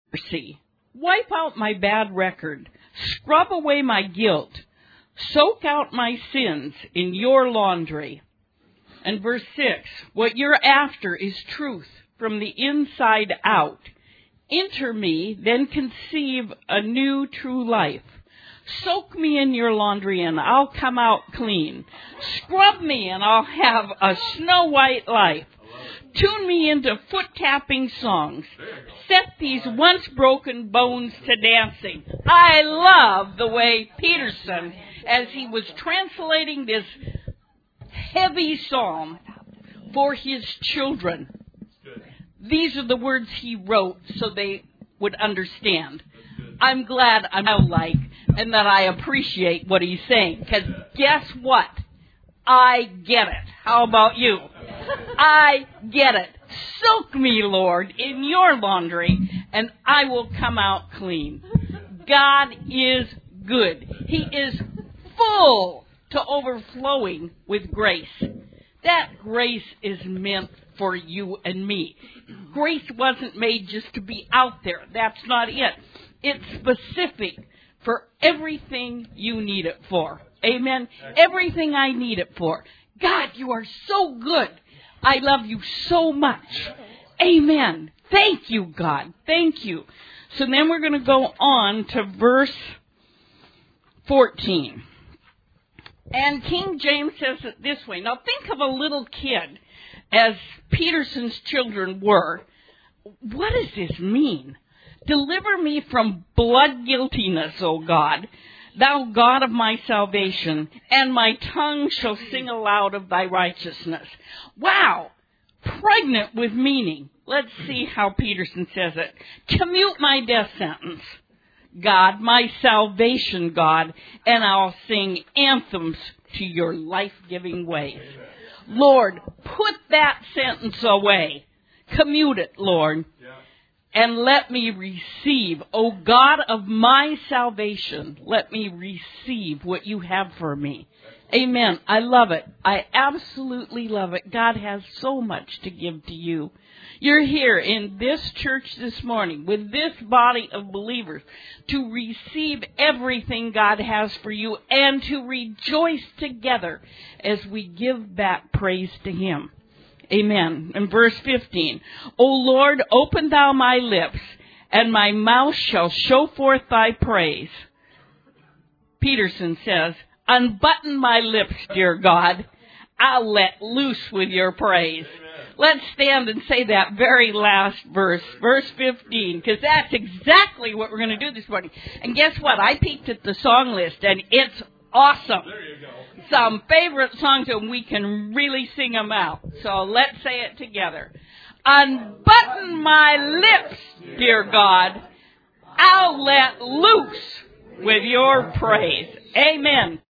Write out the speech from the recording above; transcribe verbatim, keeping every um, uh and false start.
mercy. Wipe out my bad record. Scrub away my guilt. Soak out my sins in your laundry. And verse six, what you're after is truth from the inside out. Enter me, then conceive a new true life. Soak me in your laundry and I'll come out clean. Scrub me and I'll have a snow white life. Tune me into foot-tapping songs. Set these once broken bones to dancing. I love the way Peterson, as he was translating this heavy psalm for his children, these are the words he wrote so they would understand. I'm glad I'm like and that I appreciate what he's saying. Because guess what? I get it. How about you? I get it. Soak me, Lord, in your laundry, and I will come out clean. God is good. He is full to overflowing with grace. That grace is meant for you and me. Grace wasn't made just to be out there. That's not it. It's specific for everything you need it for. Amen? Everything I need it for. God, you are so good. I love you so much. Amen. Thank you, God. Thank you. So then we're going to go on to verse fourteen. And King James says it this way. Now think of a little kid, as Peterson's children were. What does this mean? Deliver me from blood guiltiness, O God, thou God of my salvation, and my tongue shall sing aloud of thy righteousness. Wow! Pregnant with meaning. Let's see how Peterson says it. Commute my death sentence, God, my salvation, God, and I'll sing anthems to your life-giving ways. Lord, put that sentence away. Commute it, Lord. And let me receive, O God of my salvation, let me receive what you have for me. Amen. I love it. I absolutely love it. God has so much to give to you. You're here in this church this morning with this body of believers to receive everything God has for you and to rejoice together as we give back praise to Him. Amen. In verse fifteen, O Lord, open thou my lips, and my mouth shall show forth thy praise. Peterson says, unbutton my lips, dear God. I'll let loose with your praise. Amen. Let's stand and say that very last verse, verse fifteen, because that's exactly what we're going to do this morning. And guess what? I peeked at the song list, and it's awesome. There you go. Some favorite songs, and we can really sing them out. So let's say it together. Unbutton my lips, dear God. I'll let loose with your praise. Amen.